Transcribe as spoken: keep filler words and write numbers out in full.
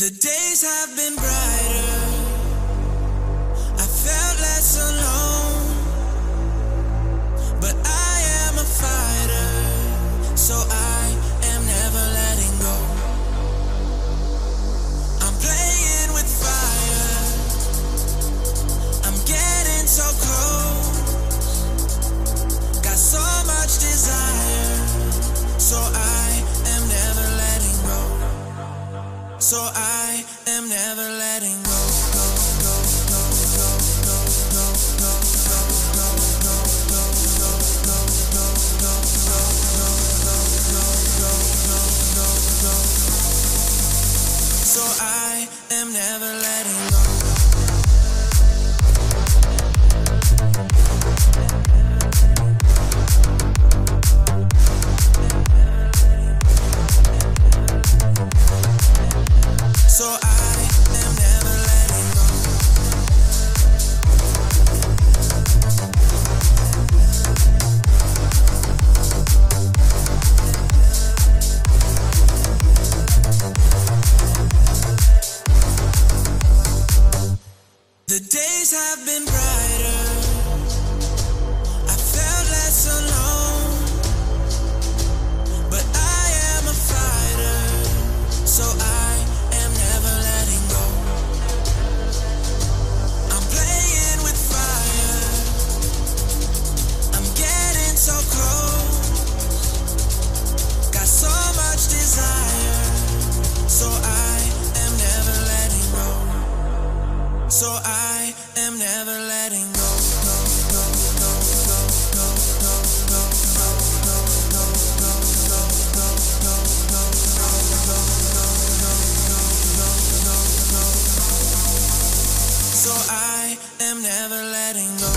The days have been brighter. I felt less alone. But I am a fighter, so I am never letting go. I'm playing with fire. I'm getting so close. Got so much desire, so I am never letting go. So I am never letting go. Go, go, go, go, go, go, go, go, go, go, go, go, go, go, go, go, go, go, go, go. So I am never letting go. So I am never letting go. The days have been brighter. I felt less alone. But I am a fighter, so I am never letting go. I'm playing with fire. I'm getting so close. Got so much desire, so I am never letting go. So I am never letting go. Go, go, go, go, go, go, go, go, go, go, go, go, go, go, go, go, go, go. So I am never letting go.